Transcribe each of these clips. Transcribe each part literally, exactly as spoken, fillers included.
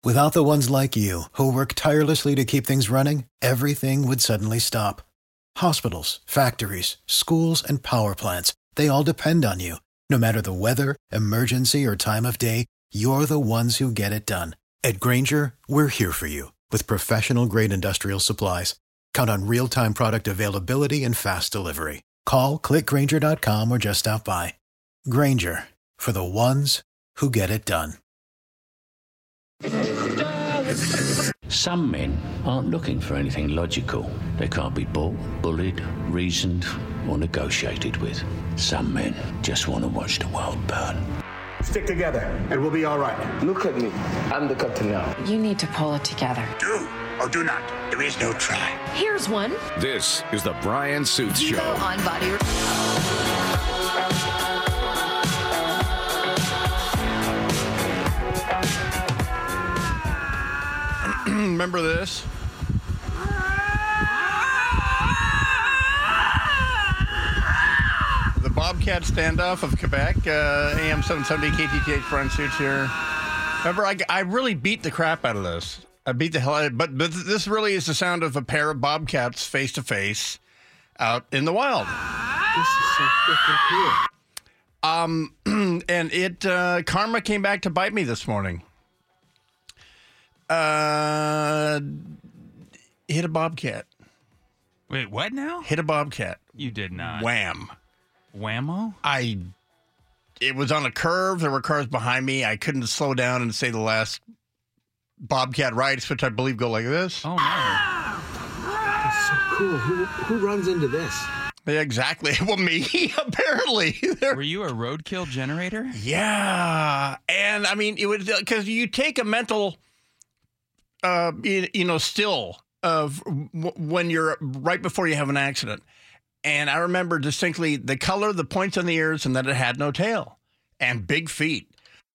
Without the ones like you, who work tirelessly to keep things running, everything would suddenly stop. Hospitals, factories, schools, and power plants, they all depend on you. No matter the weather, emergency, or time of day, you're the ones who get it done. At Grainger, we're here for you with professional-grade industrial supplies. Count on real-time product availability and fast delivery. Call, click Grainger dot com, or just stop by. Grainger, for the ones who get it done. Some men aren't looking for anything logical. They can't be bought, bullied, reasoned, or negotiated with. Some men just want to watch the world burn. Stick together, and we'll be all right. Look at me. I'm the captain now. You need to pull it together. Do or do not. There is no try. Here's one. This is the Brian Suits Vivo Show. on body. Remember this? The Bobcat standoff of Quebec, uh, A M seven seventy K T T H, Brian Suits here. Remember, I, I really beat the crap out of this. I beat the hell out of it, but, but this really is the sound of a pair of bobcats face to face out in the wild. This is so freaking cool. Um, and it, uh, karma came back to bite me this morning. Uh, hit a bobcat. Wait, what now? Hit a bobcat. You did not. Wham. Whammo? I, it was on a curve. There were cars behind me. I couldn't slow down and say the last bobcat rights, which I believe go like this. Oh, no. That's so cool. Who, who runs into this? Yeah, exactly. Well, me, apparently. Were you a roadkill generator? Yeah. And, I mean, it was because you take a mental, uh, you, you know, still of w- when you're right before you have an accident. And I remember distinctly the color, the points on the ears, and that it had no tail. And big feet.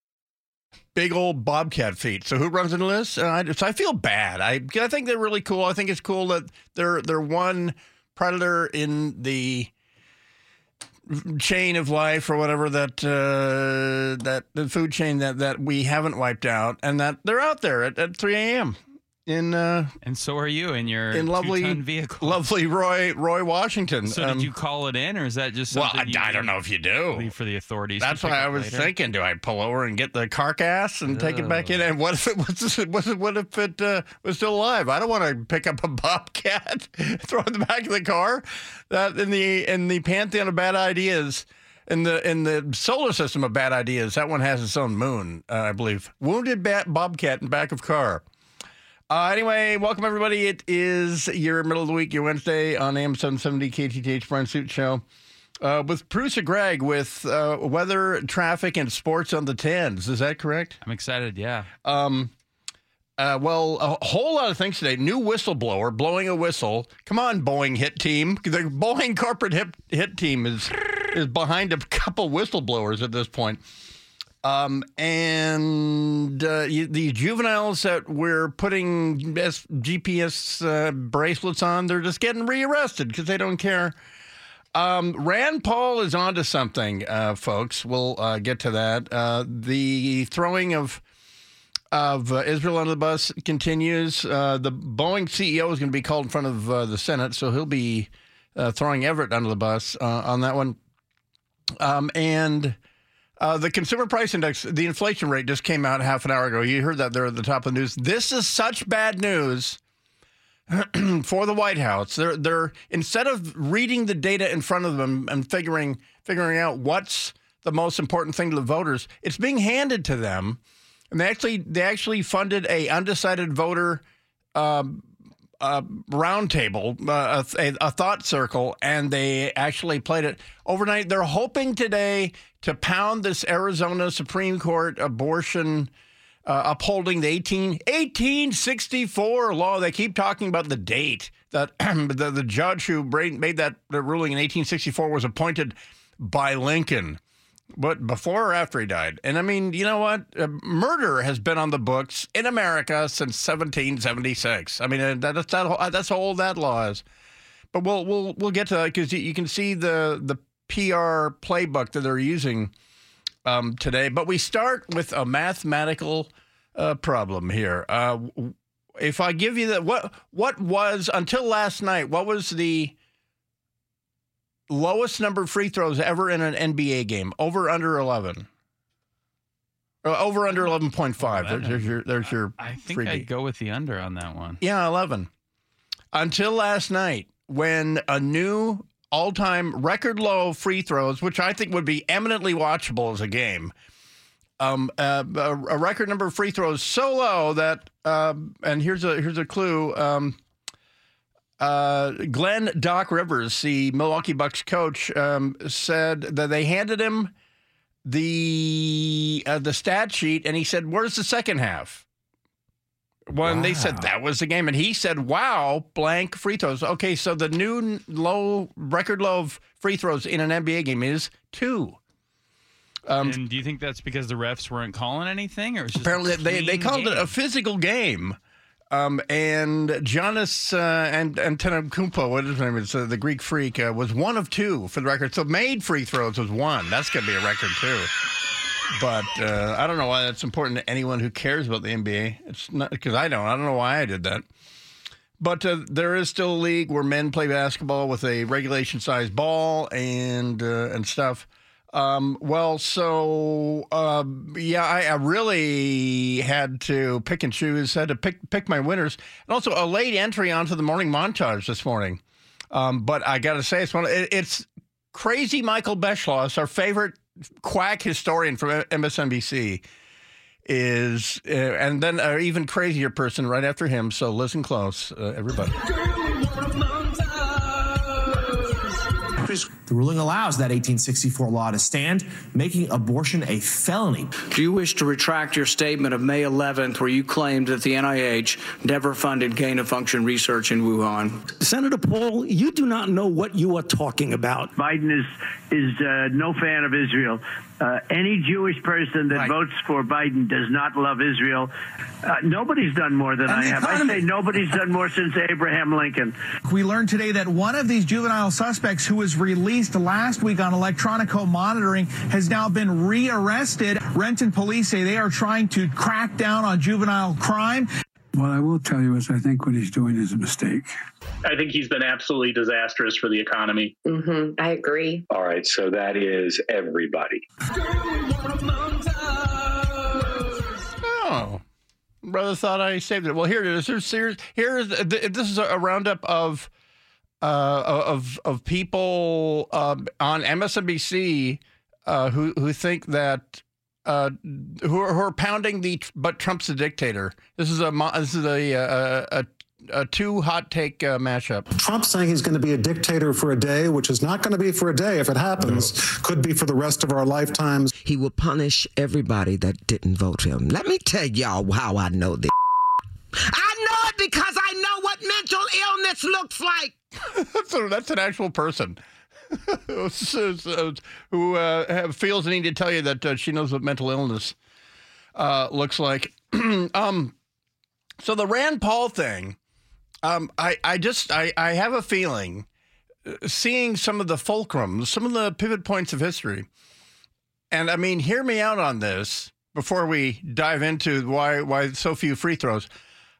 Big old bobcat feet. So who runs into this? Uh, I, so I feel bad. I I think they're really cool. I think it's cool that they're they're one predator in the chain of life or whatever that uh, that the food chain that, that we haven't wiped out, and that they're out there at, at three a.m. in uh, and so are you in your in lovely two-ton vehicle. lovely Roy Roy Washington. So um, did you call it in, or is that just well? something I, you I don't know if you do. leave for the authorities? That's to what pick I up was later? thinking. Do I pull over and get the carcass and take it back in? And what if it was? was it, what if it uh, was still alive? I don't want to pick up a bobcat, throw it in the back of the car. That in the in the pantheon of bad ideas, in the in the solar system of bad ideas, that one has its own moon, uh, I believe. Wounded bat bobcat in back of car. Uh, anyway, welcome everybody. It is your middle of the week, your Wednesday on A M seven seventy K T T H Brian Suits Show. Uh, with producer Greg with uh, weather, traffic, and sports on the tens. Is that correct? I'm excited, yeah. Um, uh, well, a whole lot of things today. New whistleblower blowing a whistle. Come on, Boeing hit team. The Boeing corporate hit, hit team is is behind a couple whistleblowers at this point. Um, and uh, you, the juveniles that we're putting G P S uh, bracelets on, they're just getting rearrested because they don't care. Um, Rand Paul is onto something, uh, folks. We'll uh, get to that. Uh, the throwing of of uh, Israel under the bus continues. Uh, the Boeing C E O is going to be called in front of uh, the Senate, so he'll be uh, throwing Everett under the bus uh, on that one. Um, and uh, the consumer price index, the inflation rate just came out half an hour ago. You heard that there at the top of the news. This is such bad news for the White House. They're they're instead of reading the data in front of them and figuring figuring out what's the most important thing to the voters, it's being handed to them. And they actually they actually funded a undecided voter um, uh, roundtable, uh, a, a thought circle, and they actually played it overnight. They're hoping today to pound this Arizona Supreme Court abortion uh, upholding the eighteen, eighteen sixty-four law. They keep talking about the date that the, the judge who made that ruling in eighteen sixty-four was appointed by Lincoln. But before or after he died. And I mean, you know what? Uh, murder has been on the books in America since seventeen seventy-six. I mean, uh, that, that's that, that's how old that law is. But we'll we'll we'll get to that because you, you can see the the P R playbook that they're using um, today. But we start with a mathematical uh, problem here. Uh, if I give you the what what was until last night, what was the lowest number of free throws ever in an N B A game? Over under eleven. Uh, over under eleven point five. Oh, there's, there's your there's your. I think freebie. I'd go with the under on that one. Yeah, eleven. Until last night, when a new all-time record low free throws, which I think would be eminently watchable as a game, um, uh, a, a record number of free throws so low that, uh, and here's a here's a clue. Um, uh, Glenn Doc Rivers, the Milwaukee Bucks coach, um, said that they handed him the uh, the stat sheet, and he said, "Where's the second half?" When wow. they said that was the game, and he said, "Wow, blank free throws." Okay, so the new low record low of free throws in an N B A game is two. Um, and do you think that's because the refs weren't calling anything, or it was just apparently a they they called game? it a physical game? Um, and Giannis uh, and Antetokounmpo, what is his name? It's uh, the Greek freak, uh, was one of two for the record. So made free throws was one. That's going to be a record too. But uh, I don't know why that's important to anyone who cares about the N B A. It's not because I don't. I don't know why I did that. But uh, there is still a league where men play basketball with a regulation-sized ball and uh, and stuff. Um, well, so uh, yeah, I, I really had to pick and choose. Had to pick pick my winners, and also a late entry onto the morning montage this morning. Um, but I got to say, it's one. It, it's crazy. Michael Beschloss, our favorite quack historian from M S N B C, is, uh, and then an even crazier person right after him. So listen close, uh, everybody. The ruling allows that eighteen sixty-four law to stand, making abortion a felony. Do you wish to retract your statement of May eleventh where you claimed that the N I H never funded gain-of-function research in Wuhan? Senator Paul, you do not know what you are talking about. Biden is is uh, no fan of Israel. Uh, any Jewish person that right. votes for Biden does not love Israel. Uh, nobody's done more than and I have. Economy. I say nobody's done more since Abraham Lincoln. We learned today that one of these juvenile suspects who was released last week on electronic home monitoring has now been rearrested. Renton police say they are trying to crack down on juvenile crime. What I will tell you is I think what he's doing is a mistake. I think he's been absolutely disastrous for the economy. Mm-hmm. I agree. All right, so that is everybody. Oh, brother thought I saved it. Well, here it is. Here's, here's, here's this is a roundup of uh, of of people uh, on M S N B C uh, who who think that. Uh, who, are, who are pounding the but Trump's a dictator. This is a this is a a, a, a two hot take uh, mashup. Trump's saying he's going to be a dictator for a day, which is not going to be for a day if it happens. No. Could be for the rest of our lifetimes. He will punish everybody that didn't vote for him. Let me tell y'all how I know this. I know it because I know what mental illness looks like. that's, a, that's an actual person. who uh, feels the need to tell you that uh, she knows what mental illness uh, looks like. um, so the Rand Paul thing, um, I, I just I, I have a feeling, uh, seeing some of the fulcrums, some of the pivot points of history, and I mean, hear me out on this before we dive into why why so few free throws.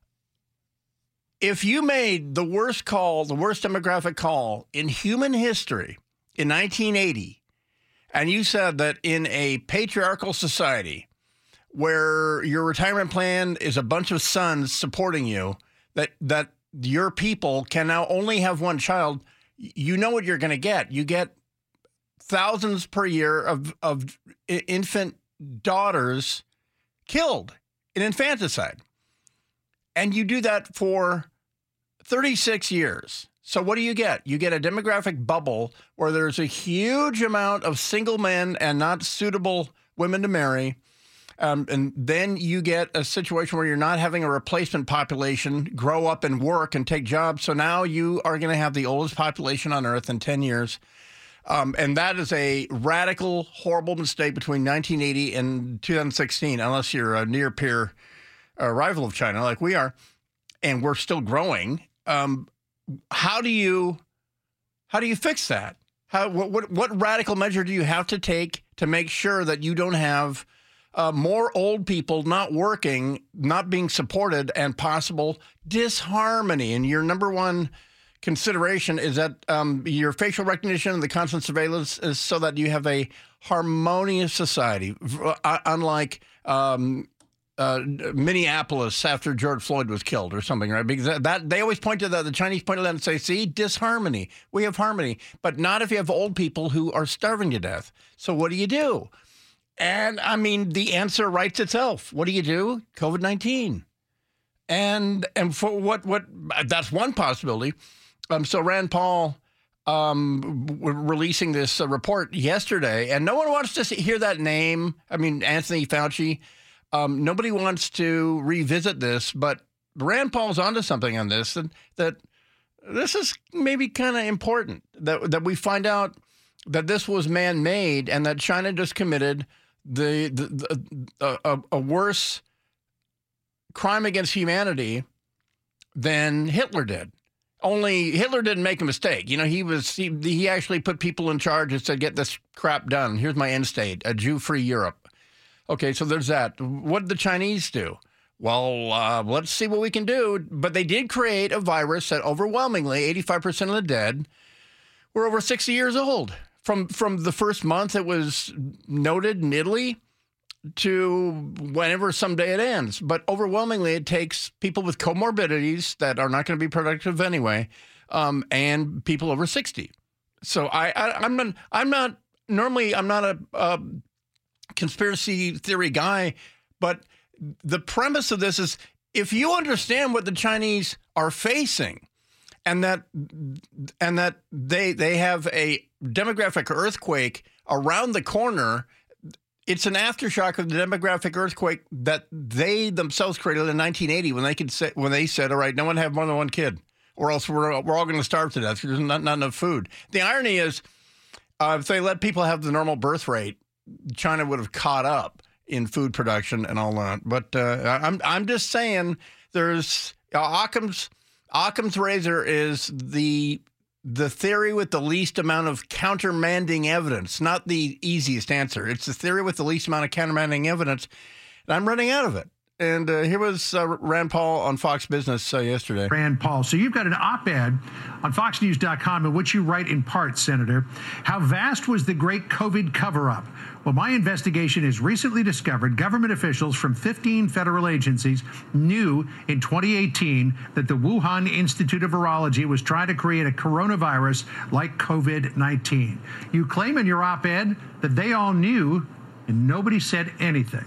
If you made the worst call, the worst demographic call in human history in nineteen eighty, and you said that in a patriarchal society where your retirement plan is a bunch of sons supporting you, that that your people can now only have one child, you know what you're going to get. You get thousands per year of, of infant daughters killed in infanticide. And you do that for thirty-six years. So what do you get? You get a demographic bubble where there's a huge amount of single men and not suitable women to marry. Um, and then you get a situation where you're not having a replacement population grow up and work and take jobs. So now you are going to have the oldest population on Earth in ten years. Um, and that is a radical, horrible mistake between nineteen eighty and two thousand sixteen, unless you're a near-peer uh, rival of China like we are, and we're still growing. Um, how do you how do you fix that? How what, what what radical measure do you have to take to make sure that you don't have uh, more old people not working, not being supported, and possible disharmony. And your number one consideration is that um, your facial recognition and the constant surveillance is so that you have a harmonious society, uh, unlike um, uh, Minneapolis after George Floyd was killed or something, right? Because that, that they always point to that. The Chinese point to that and say, see, disharmony. We have harmony, but not if you have old people who are starving to death. So what do you do? And, I mean, the answer writes itself. What do you do? COVID nineteen. And and for what, what that's one possibility. Um, so Rand Paul um, releasing this uh, report yesterday, and no one wants to see, hear that name. I mean, Anthony Fauci. Um, nobody wants to revisit this, but Rand Paul's onto something on this, and that this is maybe kind of important, that that we find out that this was man-made and that China just committed the, the, the a, a worse crime against humanity than Hitler did. Only Hitler didn't make a mistake. You know, he was he, he actually put people in charge and said, get this crap done. Here's my end state, a Jew-free Europe. Okay, so there's that. What did the Chinese do? Well, uh, let's see what we can do. But they did create a virus that overwhelmingly, eighty-five percent of the dead were over sixty years old. From, from the first month it was noted in Italy to whenever someday it ends. But overwhelmingly, it takes people with comorbidities that are not going to be productive anyway, um, and people over sixty. So I, I, I'm not, I'm not, normally I'm not a, a conspiracy theory guy, but the premise of this is if you understand what the Chinese are facing and that, and that they, they have a demographic earthquake around the corner, it's an aftershock of the demographic earthquake that they themselves created in nineteen eighty when they could say, when they said, all right, no one have more than one kid, or else we're, we're all going to starve to death. There's not, not enough food. The irony is, uh, if they let people have the normal birth rate, China would have caught up in food production and all that. But uh, I'm I'm just saying, there's uh, Occam's Occam's razor is the the theory with the least amount of countermanding evidence, not the easiest answer. It's the theory with the least amount of countermanding evidence, and I'm running out of it. And uh, here was uh, Rand Paul on Fox Business uh, yesterday. Rand Paul. So you've got an op-ed on fox news dot com in which you write in part, Senator, how vast was the great COVID cover-up? Well, my investigation has recently discovered government officials from fifteen federal agencies knew in twenty eighteen that the Wuhan Institute of Virology was trying to create a coronavirus like COVID nineteen. You claim in your op-ed that they all knew and nobody said anything.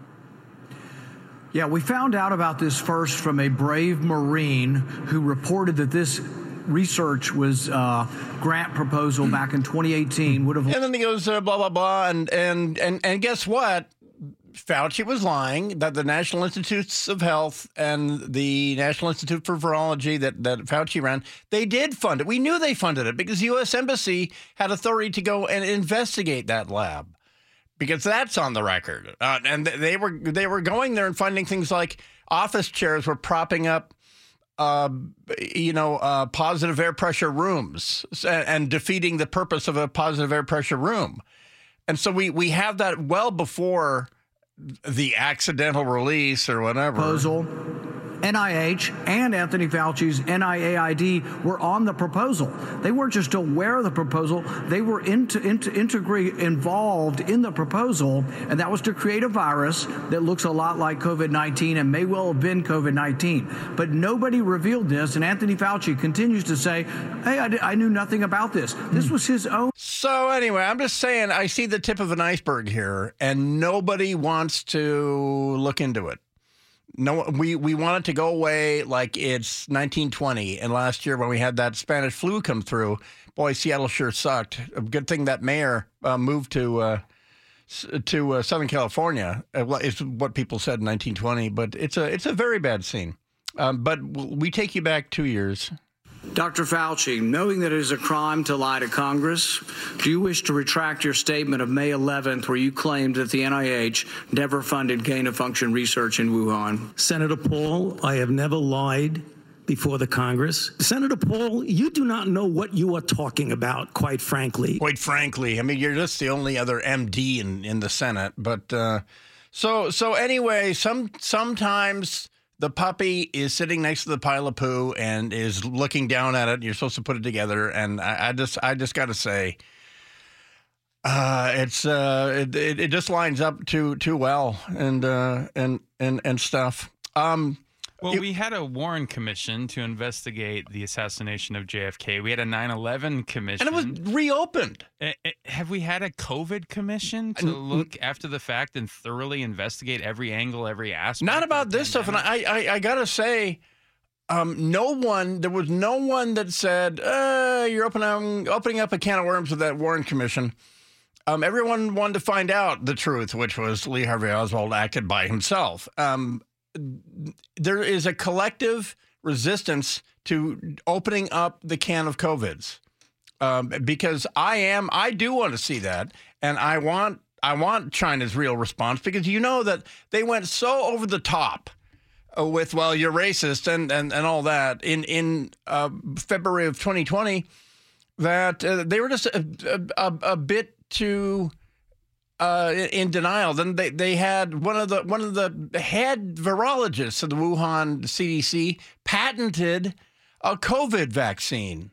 Yeah, we found out about this first from a brave Marine who reported that this research was uh, grant proposal back in twenty eighteen would have. And then he goes uh, blah blah blah, and and and and guess what? Fauci was lying that the National Institutes of Health and the National Institute for Virology that that Fauci ran, they did fund it. We knew they funded it because the U S Embassy had authority to go and investigate that lab. Because that's on the record, uh, and they were they were going there and finding things like office chairs were propping up, uh, you know, uh, positive air pressure rooms and, and defeating the purpose of a positive air pressure room, and so we we have that well before the accidental release or whatever. Proposal. N I H and Anthony Fauci's N I A I D were on the proposal. They weren't just aware of the proposal, they were into, into integrate involved in the proposal, and that was to create a virus that looks a lot like COVID nineteen and may well have been COVID nineteen. But nobody revealed this, and Anthony Fauci continues to say, hey, I, I knew nothing about this. This was his own. So anyway, I'm just saying, I see the tip of an iceberg here, and nobody wants to look into it. No, we, we want it to go away like it's nineteen twenty. And last year when we had that Spanish flu come through, boy, Seattle sure sucked. A good thing that mayor uh, moved to uh, to uh, Southern California. Uh, is what people said in nineteen twenty. But it's a it's a very bad scene. Um, but we take you back two years. Doctor Fauci, knowing that it is a crime to lie to Congress, do you wish to retract your statement of May eleventh where you claimed that the N I H never funded gain-of-function research in Wuhan? Senator Paul, I have never lied before the Congress. Senator Paul, you do not know what you are talking about, quite frankly. Quite frankly. I mean, you're just the only other M D in, in the Senate. But uh, So so anyway, some sometimes the puppy is sitting next to the pile of poo and is looking down at it. You're supposed to put it together, and I, I just I just got to say, uh, it's uh, it, it it just lines up too too well, and uh, and and and stuff. Um, Well, we had a Warren Commission to investigate the assassination of J F K. We had a nine eleven commission. And it was reopened. Uh, uh, have we had a COVID commission to look after the fact and thoroughly investigate every angle, every aspect? Not about this stuff. And I, I, I got to say, um, no one, there was no one that said, uh, you're opening, opening up a can of worms with that Warren Commission. Um, everyone wanted to find out the truth, which was Lee Harvey Oswald acted by himself. Um, there is a collective resistance to opening up the can of COVIDs, um, because I am, I do want to see that. And I want, I want China's real response, because you know that they went so over the top uh, with, well, you're racist and, and, and all that in, in uh, February of twenty twenty that uh, they were just a, a, a bit too Uh, in denial. Then they, they had one of the one of the head virologists of the Wuhan C D C patented a COVID vaccine.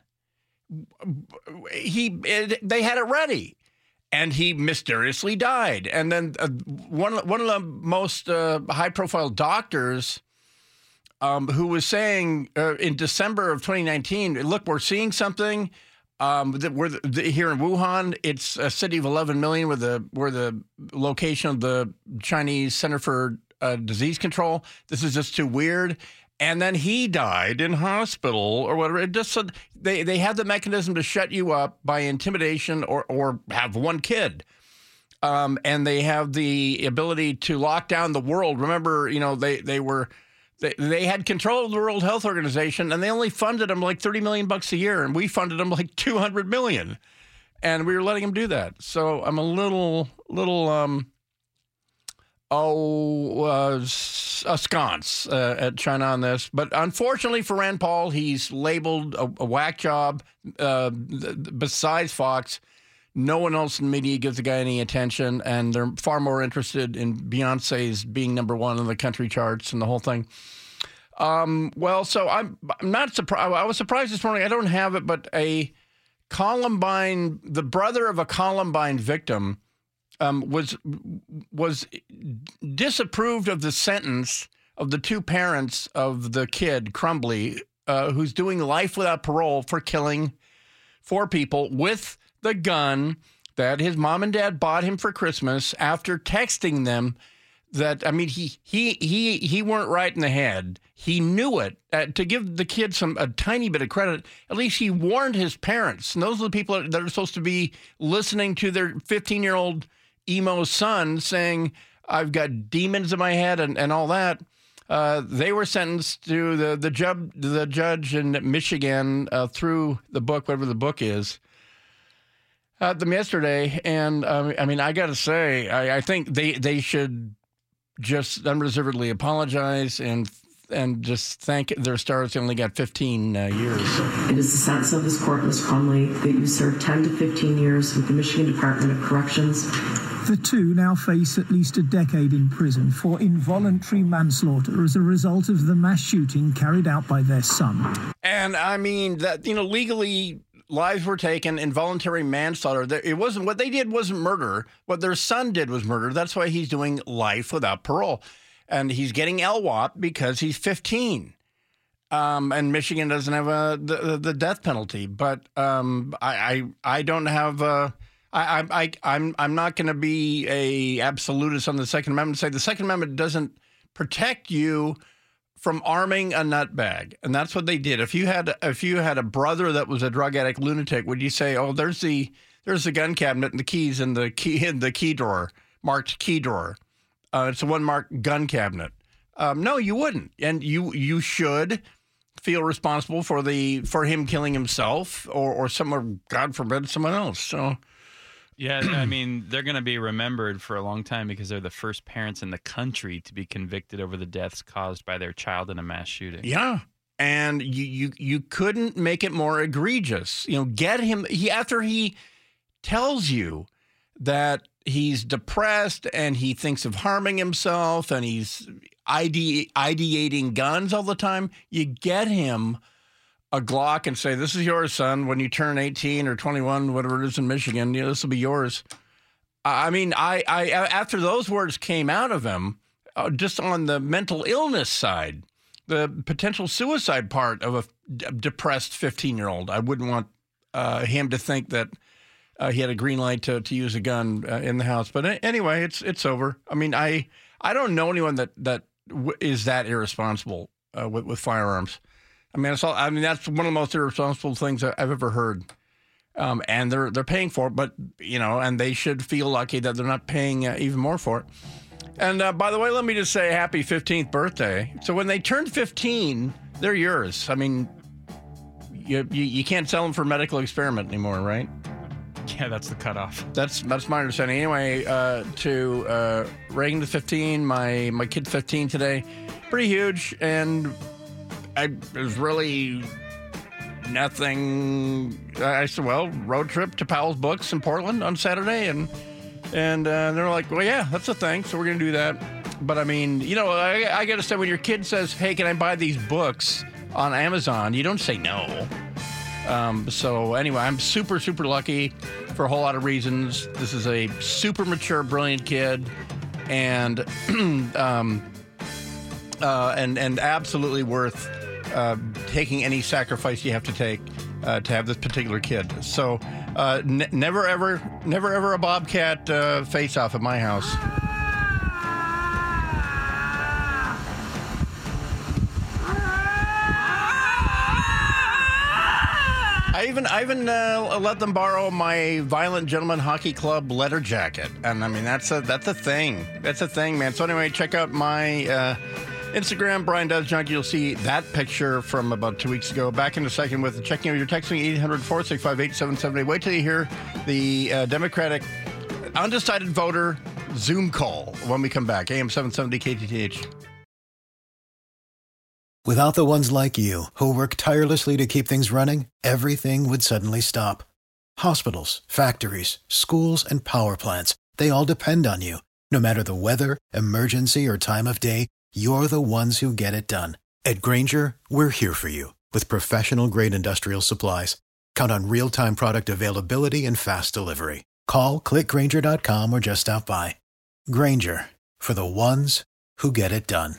He it, they had it ready, and he mysteriously died. And then uh, one one of the most uh, high profile doctors, um, who was saying uh, in December of twenty nineteen, look, we're seeing something. Um, that we're the, the, here in Wuhan. It's a city of eleven million, where the where the location of the Chinese Center for uh, Disease Control. This is just too weird. And then he died in hospital or whatever. It just said they they have the mechanism to shut you up by intimidation or or have one kid. Um, and they have the ability to lock down the world. Remember, you know, they they were. They, they had control of the World Health Organization, and they only funded them like thirty million bucks a year, and we funded them like two hundred million, and we were letting them do that. So I'm a little, little, um, oh, uh, askance uh, at China on this. But unfortunately for Rand Paul, he's labeled a, a whack job. Uh, besides Fox, no one else in the media gives the guy any attention, and they're far more interested in Beyonce's being number one on the country charts and the whole thing. Um, well, so I'm, I'm not surprised. I was surprised this morning. I don't have it, but a Columbine, the brother of a Columbine victim, um, was was disapproved of the sentence of the two parents of the kid, Crumbly, uh, who's doing life without parole for killing four people with the gun that his mom and dad bought him for Christmas after texting them that, I mean, he he he he weren't right in the head. He knew it. Uh, to give the kid some a tiny bit of credit, at least he warned his parents. And those are the people that are supposed to be listening to their fifteen-year-old emo son saying, I've got demons in my head and, and all that. Uh, they were sentenced to the, the, judge, the judge in Michigan uh, through the book, whatever the book is, at them yesterday. And um, I mean, I got to say, I, I think they, they should just unreservedly apologize and and just thank their stars. They only got fifteen uh, years. It is the sentence of this court, Miz Crumley, that you serve ten to fifteen years with the Michigan Department of Corrections. The two now face at least a decade in prison for involuntary manslaughter as a result of the mass shooting carried out by their son. And I mean that, you know, legally lives were taken, involuntary manslaughter. It wasn't, what they did wasn't murder. What their son did was murder. That's why he's doing life without parole. And he's getting L W A P because he's fifteen. Um, and Michigan doesn't have a, the, the death penalty. But um, I, I I don't have a, I, I, I'm, I'm not going to be a absolutist on the Second Amendment. Say the Second Amendment doesn't protect you from arming a nutbag, and that's what they did. If you had if you had a brother that was a drug addict lunatic, would you say, "Oh, there's the there's the gun cabinet and the keys in the key in the key drawer, marked key drawer. Uh, it's a one marked gun cabinet." Um, no, you wouldn't, and you you should feel responsible for the for him killing himself or or someone, God forbid, someone else. So. Yeah, I mean, they're going to be remembered for a long time because they're the first parents in the country to be convicted over the deaths caused by their child in a mass shooting. Yeah, and you you you couldn't make it more egregious. You know, get him he after he tells you that he's depressed and he thinks of harming himself and he's ide- ideating guns all the time, you get him a Glock and say, this is yours, son. When you turn eighteen or twenty-one, whatever it is in Michigan, you know, this will be yours. I mean, I, I after those words came out of him, uh, just on the mental illness side, the potential suicide part of a d- depressed fifteen-year-old, I wouldn't want uh, him to think that uh, he had a green light to, to use a gun uh, in the house. But anyway, it's it's over. I mean, I I don't know anyone that that w- is that irresponsible uh, with with firearms. I mean, it's all, I mean, that's one of the most irresponsible things I've ever heard. Um, and they're they're paying for it, but, you know, and they should feel lucky that they're not paying uh, even more for it. And uh, by the way, let me just say happy fifteenth birthday. So when they turn fifteen, they're yours. I mean, you you, you can't sell them for medical experiment anymore, right? Yeah, that's the cutoff. That's that's my understanding. Anyway, uh, to uh, Reagan to fifteen, my, my kid fifteen today, pretty huge, and I was really nothing. I said, well, road trip to Powell's Books in Portland on Saturday, and and uh, they're like, well, yeah, that's a thing, so we're going to do that. But I mean, you know, I, I got to say, when your kid says, hey, can I buy these books on Amazon, you don't say no. Um, so anyway, I'm super, super lucky for a whole lot of reasons. This is a super mature, brilliant kid, and um, uh, and and absolutely worth Uh, taking any sacrifice you have to take uh, to have this particular kid. So uh, n- never ever, never ever a Bobcat uh, face-off at my house. I even I even uh, let them borrow my Violent Gentleman Hockey Club letter jacket, and I mean that's a that's a thing. That's a thing, man. So anyway, check out my Uh, Instagram, Brian Does Junk. You'll see that picture from about two weeks ago. Back in a second with checking out your texting, eight hundred, four six five, eight seven seven eight. Wait till you hear the uh, Democratic undecided voter Zoom call when we come back. A M seven seventy K T T H. Without the ones like you, who work tirelessly to keep things running, everything would suddenly stop. Hospitals, factories, schools, and power plants, they all depend on you. No matter the weather, emergency, or time of day, you're the ones who get it done. At Grainger, we're here for you with professional-grade industrial supplies. Count on real-time product availability and fast delivery. Call, click Grainger dot com, or just stop by. Grainger, for the ones who get it done.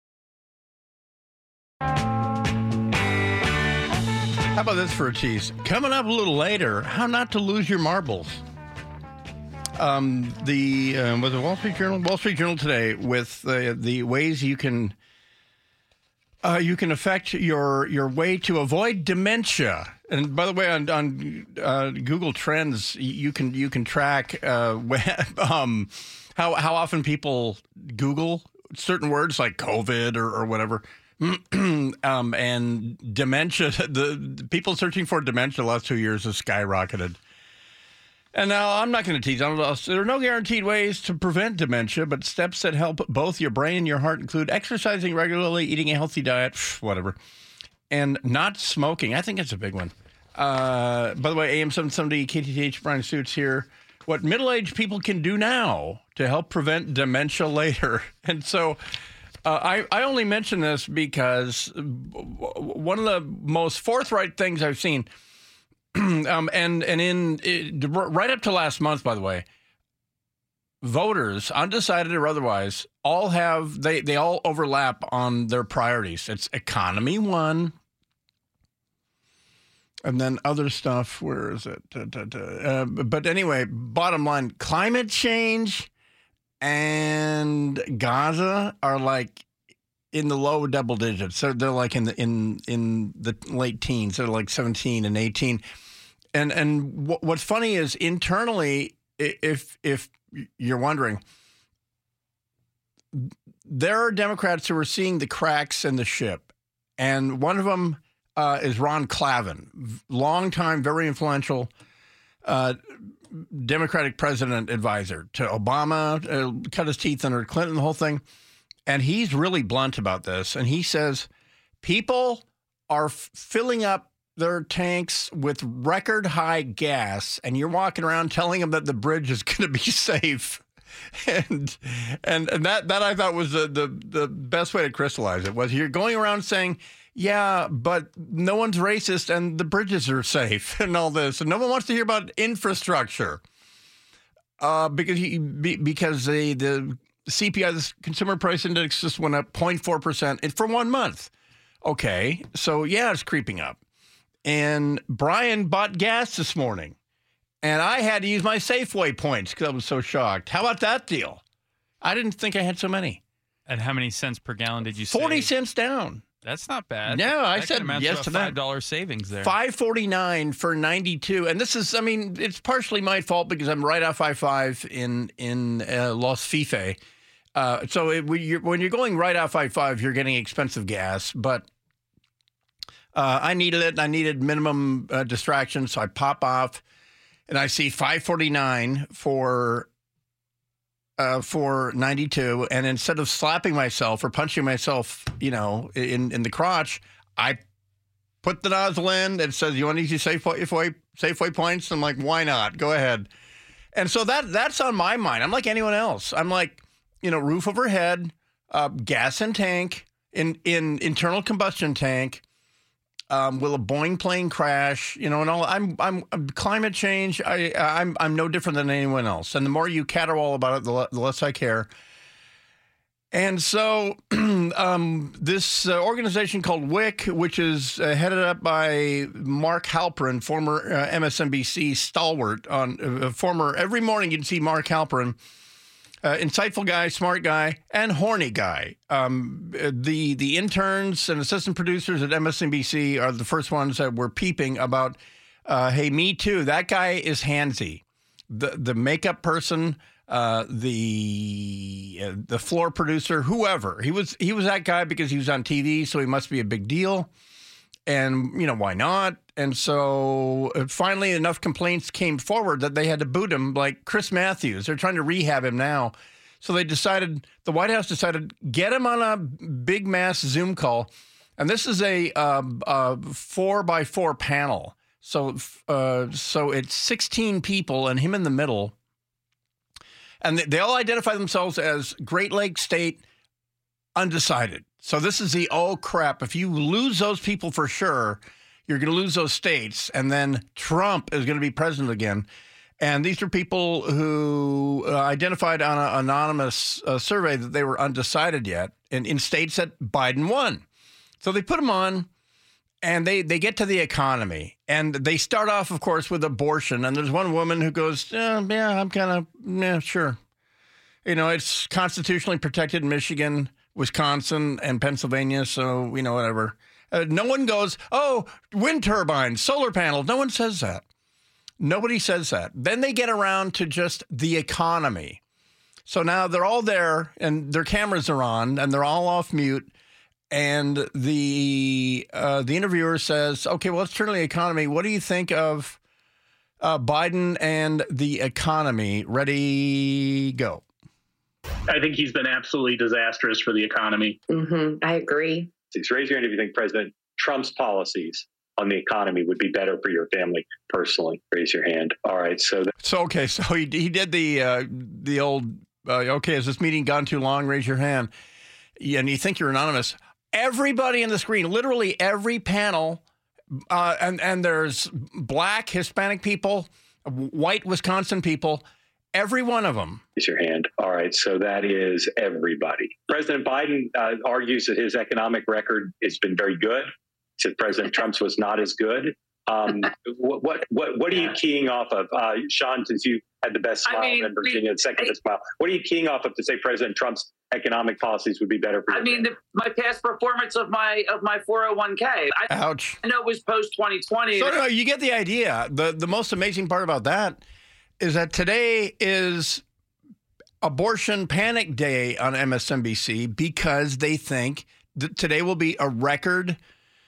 How about this for a tease? Coming up a little later, how not to lose your marbles. Um, the uh, was it Wall Street Journal? Wall Street Journal today with uh, the ways you can uh, you can affect your your way to avoid dementia. And by the way, on on uh, Google Trends, you can you can track uh, um, how how often people Google certain words like COVID or, or whatever. um, and dementia, the, the people searching for dementia the last two years has skyrocketed. And now I'm not going to tease. There are no guaranteed ways to prevent dementia, but steps that help both your brain and your heart include exercising regularly, eating a healthy diet, whatever, and not smoking. I think it's a big one. Uh, by the way, A M seven seventy K T T H, Brian Suits here. What middle-aged people can do now to help prevent dementia later. And so uh, I, I only mention this because one of the most forthright things I've seen um, and and in it, right up to last month, by the way, voters, undecided or otherwise, all have they they all overlap on their priorities. It's economy one, and then other stuff. Where is it? Da, da, da. Uh, but anyway, bottom line: climate change and Gaza are like in the low double digits. So they're like in the in in the late teens. They're like seventeen and eighteen. And and w- what's funny is internally, if if you're wondering, there are Democrats who are seeing the cracks in the ship, and one of them uh, is Ron Klavan, longtime, very influential uh, Democratic president advisor to Obama, uh, cut his teeth under Clinton, the whole thing. And he's really blunt about this. And he says people are f- filling up their tanks with record high gas, and you're walking around telling them that the bridge is going to be safe. And and and that that I thought was the, the the best way to crystallize it was you're going around saying, yeah, but no one's racist and the bridges are safe and all this, and no one wants to hear about infrastructure uh, because he, because the the C P I, the Consumer Price Index, just went up zero point four percent for one month. Okay, so yeah, it's creeping up. And Brian bought gas this morning. And I had to use my Safeway points because I was so shocked. How about that deal? I didn't think I had so many. And how many cents per gallon did you save? forty cents down. That's not bad. No, I that said yes to that. five dollars savings there. five forty-nine for ninety-two. And this is, I mean, it's partially my fault because I'm right off I five in, in uh, Los Fife. Uh, so it, when, you're, when you're going right off I five, you're getting expensive gas. But uh, I needed it. I needed minimum uh, distraction. So I pop off. And I see five forty-nine for uh, for ninety-two, and instead of slapping myself or punching myself, you know, in, in the crotch, I put the nozzle in. It says, "You want to use your Safeway Safeway points?" I'm like, "Why not? Go ahead." And so that that's on my mind. I'm like anyone else. I'm like, you know, roof overhead, uh, gas in tank, in in internal combustion tank. Um, will a Boeing plane crash? You know, and all. I'm, I'm, I'm climate change. I, I'm, I'm no different than anyone else. And the more you caterwaul about it, the, le- the less I care. And so, um, this uh, organization called W I C, which is uh, headed up by Mark Halperin, former uh, M S N B C stalwart, on uh, former. Every morning you can see Mark Halperin. Uh, insightful guy, smart guy, and horny guy. Um, the the interns and assistant producers at M S N B C are the first ones that were peeping about, uh, hey, me too. That guy is handsy. The the makeup person, uh, the uh, the floor producer, whoever. He was he was that guy because he was on T V, so he must be a big deal. And, you know, why not? And so uh, finally enough complaints came forward that they had to boot him, like Chris Matthews. They're trying to rehab him now. So they decided, the White House decided, get him on a big mass Zoom call. And this is a, uh, a four by four panel. So, uh, so it's sixteen people and him in the middle. And they, they all identify themselves as Great Lakes State undecided. So this is the, oh, crap, if you lose those people for sure, you're going to lose those states, and then Trump is going to be president again. And these are people who uh, identified on an anonymous uh, survey that they were undecided yet in, in states that Biden won. So they put them on, and they, they get to the economy. And they start off, of course, with abortion. And there's one woman who goes, yeah, yeah I'm kind of, yeah, sure. You know, it's constitutionally protected in Michigan, Wisconsin, and Pennsylvania, so, you know, whatever. Uh, no one goes, oh, wind turbines, solar panels. No one says that. Nobody says that. Then they get around to just the economy. So now they're all there, and their cameras are on, and they're all off mute. And the uh, the interviewer says, okay, well, let's turn to the economy. What do you think of uh, Biden and the economy? Ready, go. I think he's been absolutely disastrous for the economy. Mm-hmm. I agree. Raise your hand if you think President Trump's policies on the economy would be better for your family personally. Raise your hand. All right. So, that- so okay. So he he did the uh, the old. Uh, okay, has this meeting gone too long? Raise your hand. Yeah, and you think you're anonymous. Everybody on the screen, literally every panel, uh, and and there's black, Hispanic people, white Wisconsin people. Every one of them. Raise your hand. All right. So that is everybody. President Biden uh, argues that his economic record has been very good. He said President Trump's was not as good. Um, what, what what what are you keying off of, uh, Sean? Since you had the best smile, I mean, and Virginia the second best smile. What are you keying off of to say President Trump's economic policies would be better for you? I mean, the, my past performance of my of my four oh one k. I, Ouch. I know it was post twenty twenty. So no, you get the idea. The the most amazing part about that is that today is abortion panic day on M S N B C because they think that today will be a record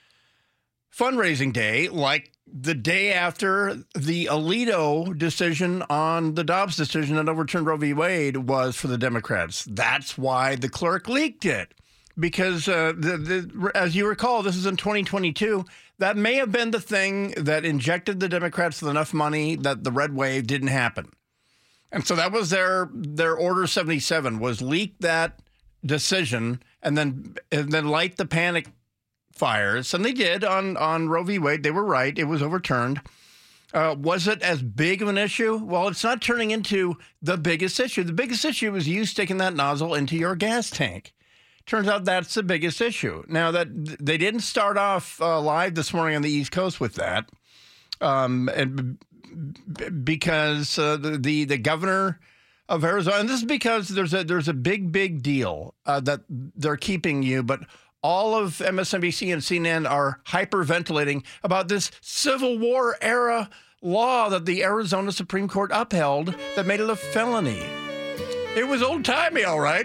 fundraising day, like the day after the Alito decision on the Dobbs decision that overturned Roe v. Wade was for the Democrats. That's why the clerk leaked it, because uh, the, the, as you recall, this is in twenty twenty-two. That may have been the thing that injected the Democrats with enough money that the red wave didn't happen. And so that was their their Order seventy-seven, was leak that decision and then and then light the panic fires. And they did on, on Roe v. Wade. They were right. It was overturned. Uh, was it as big of an issue? Well, it's not turning into the biggest issue. The biggest issue was you sticking that nozzle into your gas tank. Turns out that's the biggest issue. Now, that they didn't start off uh, live this morning on the East Coast with that, um, and b- because uh, the, the the governor of Arizona, and this is because there's a there's a big big deal uh, that they're keeping you, but all of M S N B C and C N N are hyperventilating about this Civil War era law that the Arizona Supreme Court upheld that made it a felony. It was old timey, all right.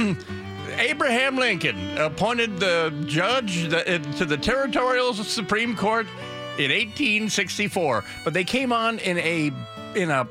Abraham Lincoln appointed the judge to the Territorial Supreme Court in eighteen sixty-four, but they came on in a in a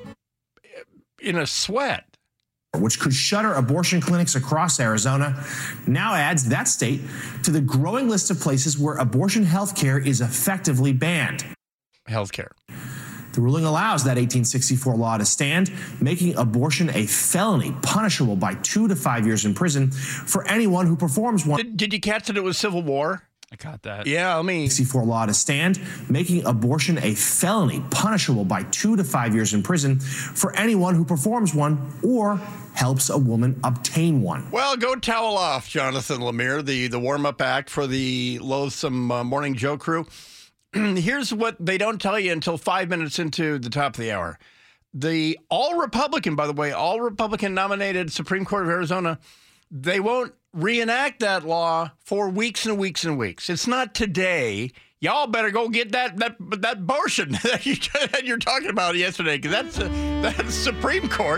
in a sweat. Which could shutter abortion clinics across Arizona, now adds that state to the growing list of places where abortion health care is effectively banned. Health care. The ruling allows that eighteen sixty-four law to stand, making abortion a felony punishable by two to five years in prison for anyone who performs one. Did, did you catch that it was Civil War? I got that. Yeah, I mean. sixty-four law to stand, making abortion a felony punishable by two to five years in prison for anyone who performs one or helps a woman obtain one. Well, go towel off, Jonathan Lemire, the, the warm-up act for the Loathsome uh, Morning Joe crew. Here's what they don't tell you until five minutes into the top of the hour. The all-Republican, by the way, all-Republican-nominated Supreme Court of Arizona, they won't reenact that law for weeks and weeks and weeks. It's not today. Y'all better go get that that that abortion that, you, that you're talking about yesterday, because that's, uh, that's Supreme Court.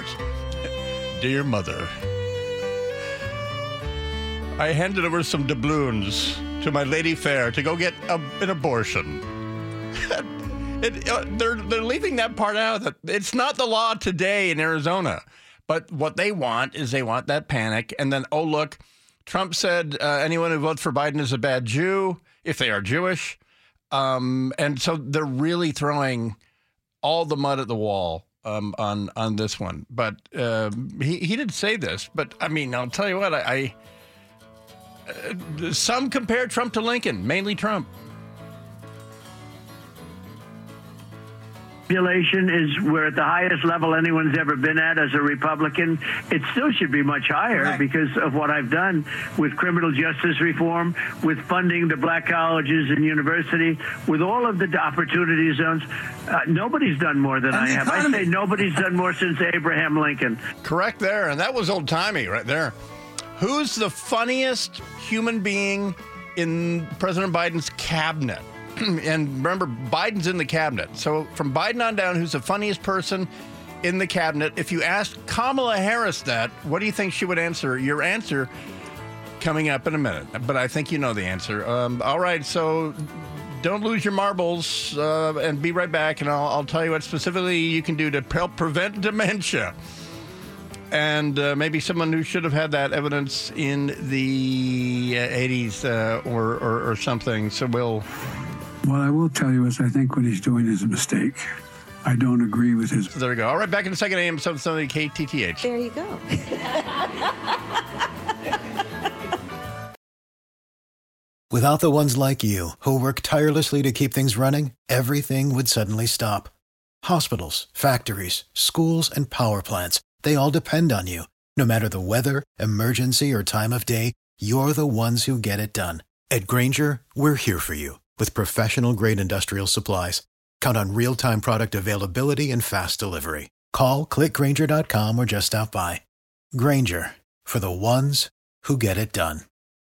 Dear mother, I handed over some doubloons to my lady fair to go get a, an abortion. it, uh, they're they're leaving that part out. That it's not the law today in Arizona, but what they want is they want that panic. And then, oh look, Trump said uh, anyone who votes for Biden is a bad Jew if they are Jewish, um, and so they're really throwing all the mud at the wall um, on on this one. But uh, he he did say this. But I mean, I'll tell you what, I. I Uh, some compare Trump to Lincoln, mainly Trump. Population is we're at the highest level anyone's ever been at as a Republican. It still should be much higher right. because of what I've done with criminal justice reform, with funding the black colleges and university, with all of the opportunity zones. Uh, nobody's done more than and I have. Economy. I say nobody's done more since Abraham Lincoln. Correct there, and that was old timey right there. Who's the funniest human being in President Biden's cabinet? And remember, Biden's in the cabinet. So from Biden on down, who's the funniest person in the cabinet? If you asked Kamala Harris that, what do you think she would answer? Your answer coming up in a minute. But I think you know the answer. Um, all right, so don't lose your marbles uh, and be right back. And I'll, I'll tell you what specifically you can do to help prevent dementia. And uh, maybe someone who should have had that evidence in the uh, eighties uh, or, or, or something. So we'll... What I will tell you is I think what he's doing is a mistake. I don't agree with his... So there we go. All right, back in a second, A M seven seventy K T T H. There you go. Without the ones like you, who work tirelessly to keep things running, everything would suddenly stop. Hospitals, factories, schools, and power plants, they all depend on you. No matter the weather, emergency, or time of day, you're the ones who get it done. At Grainger, we're here for you with professional-grade industrial supplies. Count on real-time product availability and fast delivery. Call, click Grainger dot com, or just stop by. Grainger, for the ones who get it done.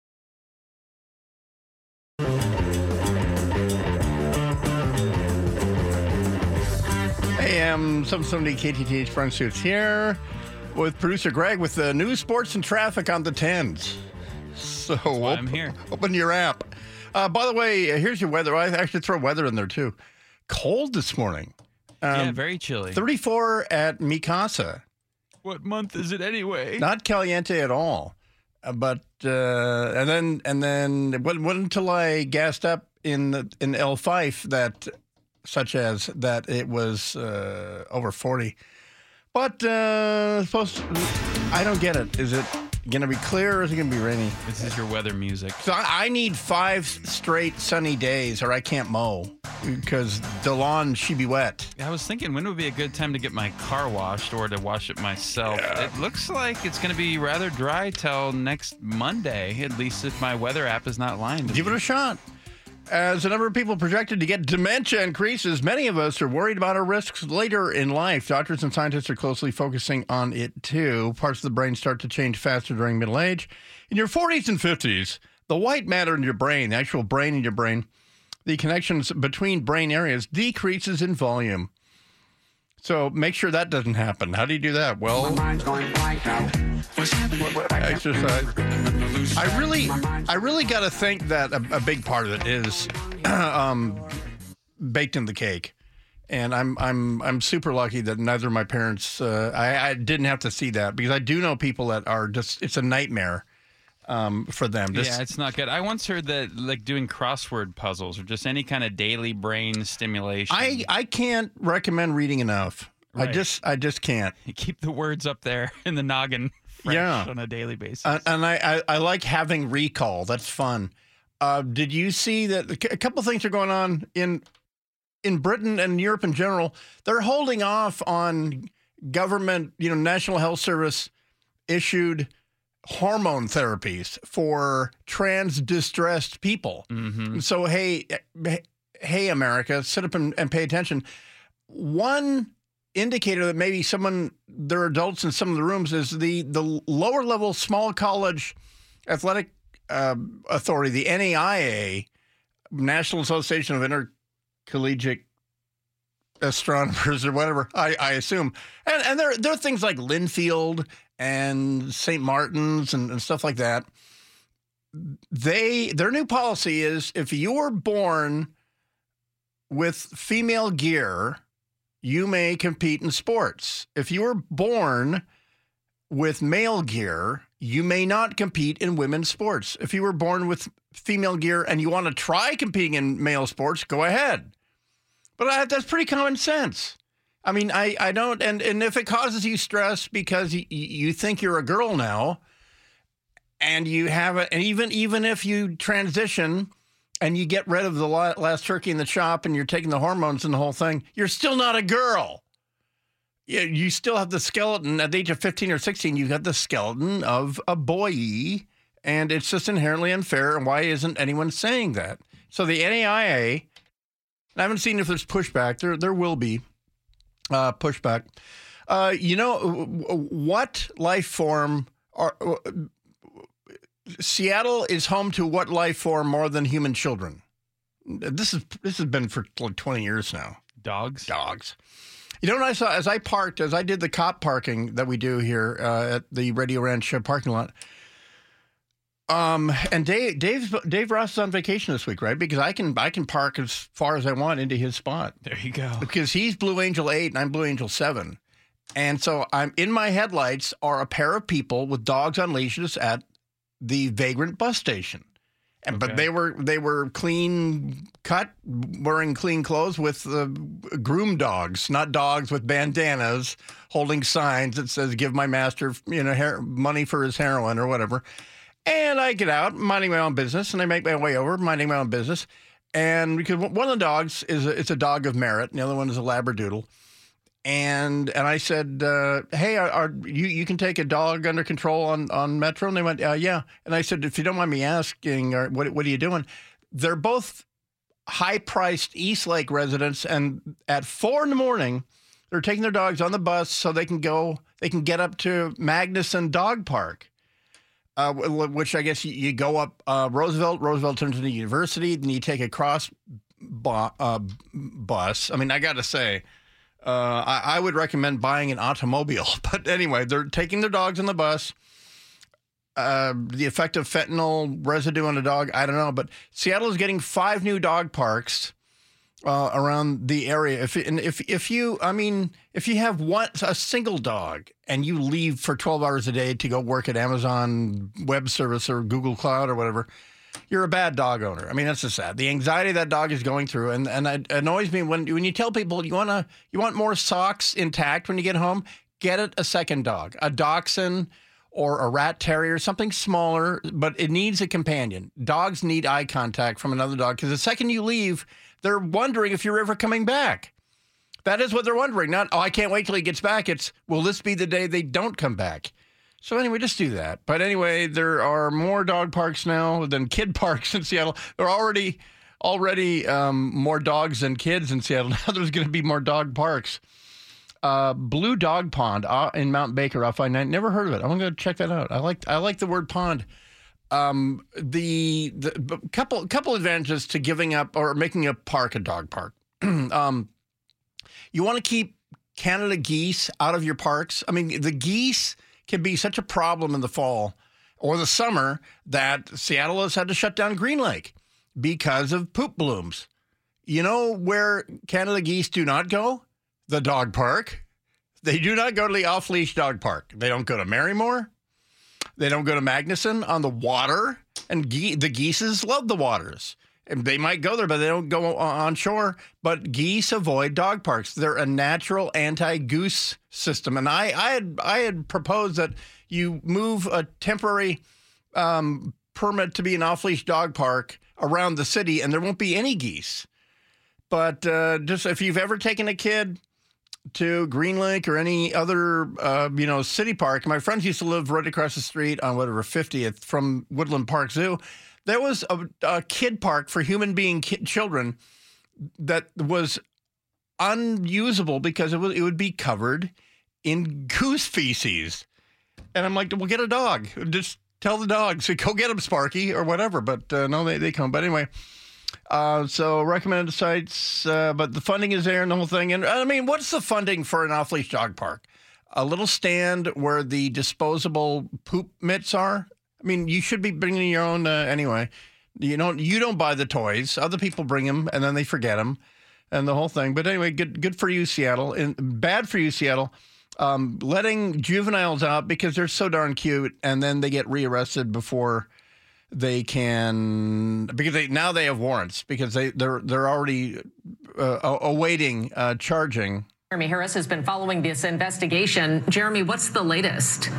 A M seven seventy K T T H, Brian Suits here with producer Greg with the news, sports, and traffic on the tens. So op- I'm here. Open your app. Uh, by the way, here's your weather. I actually throw weather in there too. Cold this morning. Um, yeah, very chilly. thirty-four at Mikasa. What month is it anyway? Not caliente at all. Uh, but uh, and then and then it wasn't, wasn't until I gassed up in the, in L Fife that, such as that, it was uh, over forty. But uh, supposed to, I don't get it. Is it going to be clear or is it going to be rainy? This is your weather music. So I, I need five straight sunny days or I can't mow because the lawn should be wet. I was thinking, when would be a good time to get my car washed or to wash it myself? Yeah. It looks like it's going to be rather dry till next Monday, at least if my weather app is not lying to Give me. it a shot. As the number of people projected to get dementia increases, many of us are worried about our risks later in life. Doctors and scientists are closely focusing on it, too. Parts of the brain start to change faster during middle age. In your forties and fifties, the white matter in your brain, the actual brain in your brain, the connections between brain areas decreases in volume. So make sure that doesn't happen. How do you do that? Well, exercise. I really, I really got to think that a, a big part of it is um, baked in the cake, and I'm, I'm, I'm super lucky that neither of my parents. Uh, I, I didn't have to see that because I do know people that are just. It's a nightmare um, for them. Just, yeah, it's not good. I once heard that like doing crossword puzzles or just any kind of daily brain stimulation. I, I can't recommend reading enough. Right. I just, I just can't. You keep the words up there in the noggin. Fresh yeah, on a daily basis. Uh, and I, I, I like having recall. That's fun. Uh, did you see that a couple things are going on in in Britain and Europe in general? They're holding off on government, you know, National Health Service issued hormone therapies for trans distressed people. Mm-hmm. So, hey, hey, America, sit up and, and pay attention. One indicator that maybe someone, there are adults in some of the rooms, is the, the lower level small college athletic uh, authority, the N A I A, National Association of Intercollegiate Astronomers or whatever, I, I assume. And, and there, there are things like Linfield and Saint Martin's and, and stuff like that. They, their new policy is if you're born with female gear, you may compete in sports. If you were born with male gear, you may not compete in women's sports. If you were born with female gear and you want to try competing in male sports, go ahead. But I, that's pretty common sense. I mean, I, I don't, and, and if it causes you stress because you, you think you're a girl now and you have it, and even, even if you transition and you get rid of the last turkey in the shop and you're taking the hormones and the whole thing, you're still not a girl. You, you still have the skeleton at the age of fifteen or sixteen. You've got the skeleton of a boy, and it's just inherently unfair. And why isn't anyone saying that? So the N A I A, and I haven't seen if there's pushback. There, there will be uh, pushback. Uh, you know, what life form are... Seattle is home to what life form more than human children? This is this has been for like twenty years now. Dogs? Dogs. You know what I saw as I parked, as I did the cop parking that we do here uh, at the Radio Ranch parking lot. Um, and Dave, Dave, Dave Ross is on vacation this week, right? Because I can I can park as far as I want into his spot. There you go. Because he's Blue Angel eight and I'm Blue Angel seven. And so I'm in my headlights are a pair of people with dogs on leashes at the Vagrant bus station. And Okay. but they were they were clean cut, wearing clean clothes with uh, groom dogs, not dogs with bandanas holding signs that says "Give my master, you know, hair, money for his heroin" or whatever. And I get out, minding my own business, and I make my way over, minding my own business. And because one of the dogs is a, it's a dog of merit, and the other one is a Labradoodle. And and I said, uh, hey, are, are you you can take a dog under control on, on Metro? And they went, uh, yeah. And I said, if you don't mind me asking, or what what are you doing? They're both high-priced East Lake residents, and at four in the morning, they're taking their dogs on the bus so they can go, they can get up to Magnuson Dog Park, uh, which I guess you, you go up uh, Roosevelt. Roosevelt turns into University, then you take a cross bu- uh, bus. I mean, I got to say. Uh, I, I would recommend buying an automobile. But anyway, they're taking their dogs on the bus. Uh, the effect of fentanyl residue on a dog, I don't know. But Seattle is getting five new dog parks uh, around the area. If and if if you, I mean, if you have one a single dog and you leave for twelve hours a day to go work at Amazon Web Service or Google Cloud or whatever, you're a bad dog owner. I mean, that's just sad. The anxiety that dog is going through, and and it annoys me when when you tell people you wanna you want more socks intact when you get home, get it a second dog, a dachshund or a rat terrier, something smaller, but it needs a companion. Dogs need eye contact from another dog because the second you leave, they're wondering if you're ever coming back. That is what they're wondering. Not, oh, I can't wait till he gets back. It's, will this be the day they don't come back? So anyway, just do that. But anyway, there are more dog parks now than kid parks in Seattle. There are already already um, more dogs than kids in Seattle. Now there's going to be more dog parks. Uh, Blue Dog Pond uh, in Mount Baker off I ninety. Never heard of it. I'm going to check that out. I like I like the word pond. Um, the the couple couple advantages to giving up or making a park a dog park. um, you want to keep Canada geese out of your parks. I mean, the geese can be such a problem in the fall or the summer that Seattle has had to shut down Green Lake because of poop blooms. You know where Canada geese do not go? The dog park. They do not go to the off-leash dog park. They don't go to Marymore. They don't go to Magnuson on the water. And ge- the geeses love the waters. And they might go there, but they don't go on shore. But geese avoid dog parks. They're a natural anti-goose system. And I, I had I had proposed that you move a temporary um, permit to be an off-leash dog park around the city, and there won't be any geese. But uh, just if you've ever taken a kid to Green Lake or any other, uh, you know, city park. My friends used to live right across the street on whatever fiftieth from Woodland Park Zoo. There was a, a kid park for human being kid, children that was unusable because it would it would be covered in goose feces. And I'm like, well, get a dog. Just tell the dogs, so go get them, Sparky, or whatever. But uh, no, they, they come. But anyway. Uh, so recommended sites, uh, but the funding is there and the whole thing. And I mean, what's the funding for an off-leash dog park? A little stand where the disposable poop mitts are. I mean, you should be bringing your own uh, anyway. You don't you don't buy the toys. Other people bring them and then they forget them, and the whole thing. But anyway, good good for you, Seattle, and bad for you, Seattle. Um, letting juveniles out because they're so darn cute, and then they get rearrested before they can, because they now they have warrants because they they're they're already uh, awaiting uh, charging. Jeremy Harris has been following this investigation. Jeremy, what's the latest?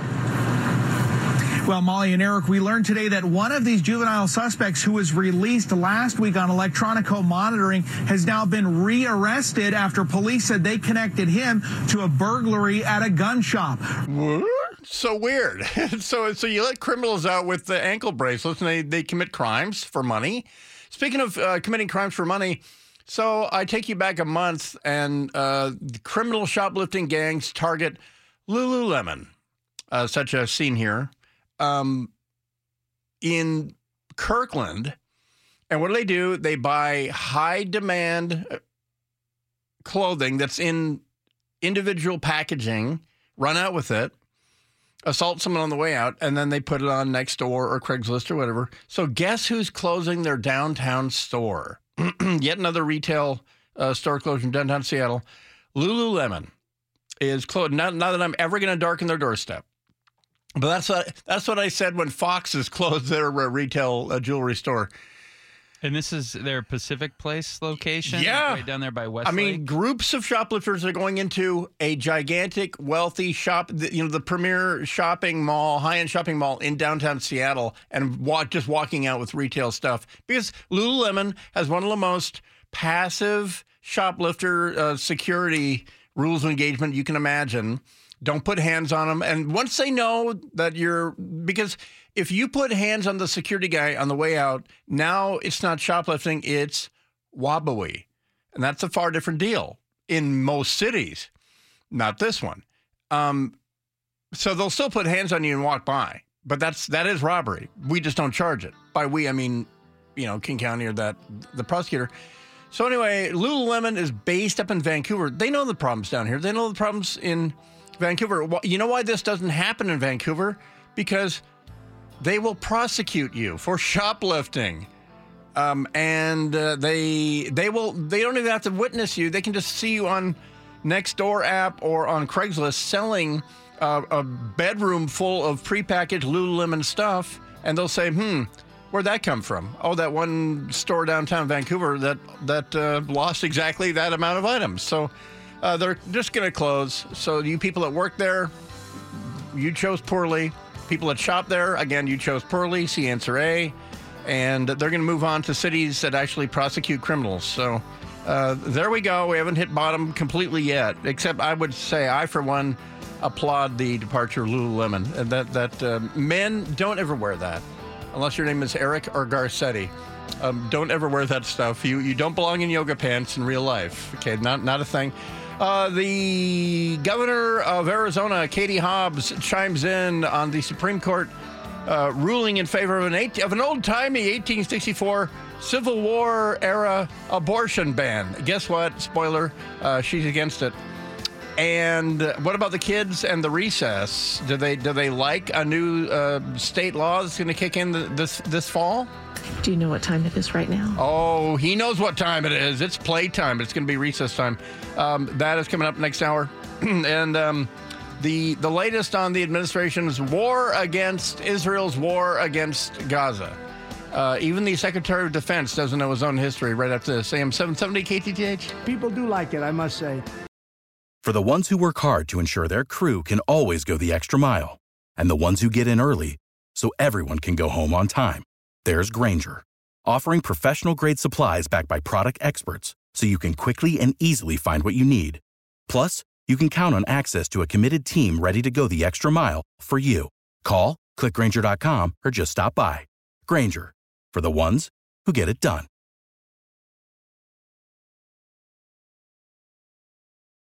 Well, Molly and Eric, we learned today that one of these juvenile suspects who was released last week on electronic home monitoring has now been rearrested after police said they connected him to a burglary at a gun shop. What? So weird. so so you let criminals out with the ankle bracelets and they, they commit crimes for money. Speaking of uh, committing crimes for money, so I take you back a month and uh, criminal shoplifting gangs target Lululemon. Uh, such a scene here. Um, in Kirkland. And what do they do? They buy high demand clothing that's in individual packaging, run out with it, assault someone on the way out, and then they put it on Nextdoor or Craigslist or whatever. So guess who's closing their downtown store? Yet another retail uh, store closure in downtown Seattle. Lululemon is closed. Not, not that I'm ever going to darken their doorstep. But that's what, that's what I said when Fox's closed their uh, retail uh, jewelry store. And this is their Pacific Place location? Yeah. Right down there by Westlake? I mean, groups of shoplifters are going into a gigantic, wealthy shop, you know, the premier shopping mall, high-end shopping mall in downtown Seattle, and walk, just walking out with retail stuff. Because Lululemon has one of the most passive shoplifter uh, security rules of engagement you can imagine. Don't put hands on them. And once they know that you're, because if you put hands on the security guy on the way out, now it's not shoplifting, it's wobbly. And that's a far different deal in most cities. Not this one. Um, so they'll still put hands on you and walk by. But that's, that is robbery. We just don't charge it. By we, I mean, you know, King County or that, the prosecutor. So anyway, Lululemon is based up in Vancouver. They know the problems down here. They know the problems in Vancouver. You know why this doesn't happen in Vancouver? Because they will prosecute you for shoplifting. Um, and uh, they they will they don't even have to witness you. They can just see you on Nextdoor app or on Craigslist selling uh, a bedroom full of prepackaged Lululemon stuff, and they'll say, "Hmm, where'd that come from? Oh, that one store downtown Vancouver that that uh, lost exactly that amount of items." So uh, they're just going to close. So you people that work there, you chose poorly. People that shop there, again, you chose poorly. See answer A. And they're going to move on to cities that actually prosecute criminals. So uh, there we go. We haven't hit bottom completely yet, except I would say I, for one, applaud the departure of Lululemon. And that, that uh, men, don't ever wear that, unless your name is Eric or Garcetti. Um, don't ever wear that stuff. You you don't belong in yoga pants in real life. Okay, not, not a thing. Uh, the governor of Arizona, Katie Hobbs, chimes in on the Supreme Court Uh, ruling in favor of an eight, of an old-timey eighteen sixty-four Civil War era abortion ban. Guess what? Spoiler: uh, she's against it. And uh, what about the kids and the recess? Do they do they like a new uh, state law that's going to kick in the, this this fall? Do you know what time it is right now? Oh, he knows what time it is. It's playtime. It's going to be recess time. Um, that is coming up next hour, and. Um, The the latest on the administration's war against Israel's war against Gaza. Uh, even the Secretary of Defense doesn't know his own history right after this. A M seven seventy K T T H. People do like it, I must say. For the ones who work hard to ensure their crew can always go the extra mile, and the ones who get in early so everyone can go home on time, there's Grainger, offering professional-grade supplies backed by product experts so you can quickly and easily find what you need. Plus, you can count on access to a committed team ready to go the extra mile for you. Call, click Grainger dot com, or just stop by. Grainger, for the ones who get it done.